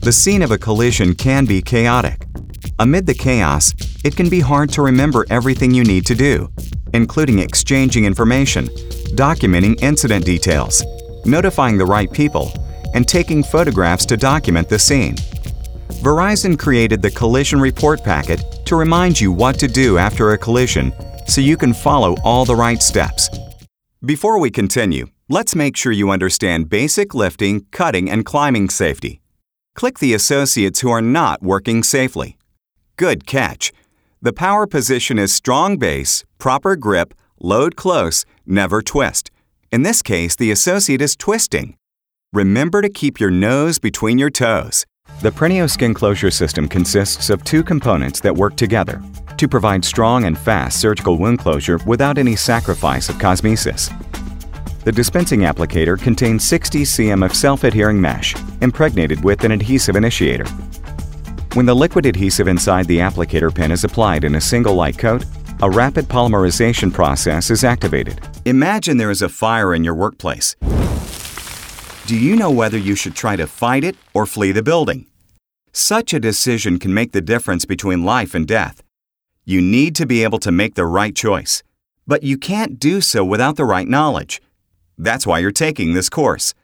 The scene of a collision can be chaotic. Amid the chaos, it can be hard to remember everything you need to do, including exchanging information, documenting incident details, notifying the right people, and taking photographs to document the scene. Verizon created the Collision Report Packet to remind you what to do after a collision so you can follow all the right steps. Before we continue, let's make sure you understand basic lifting, cutting, and climbing safety. Click the associates who are not working safely. Good catch! The power position is strong base, proper grip, load close, never twist. In this case, the associate is twisting. Remember to keep your nose between your toes. The Preneo Skin Closure System consists of two components that work together to provide strong and fast surgical wound closure without any sacrifice of cosmesis. The dispensing applicator contains 60 cm of self-adhering mesh impregnated with an adhesive initiator. When the liquid adhesive inside the applicator pen is applied in a single light coat, a rapid polymerization process is activated. Imagine there is a fire in your workplace. Do you know whether you should try to fight it or flee the building? Such a decision can make the difference between life and death. You need to be able to make the right choice, but you can't do so without the right knowledge. That's why you're taking this course.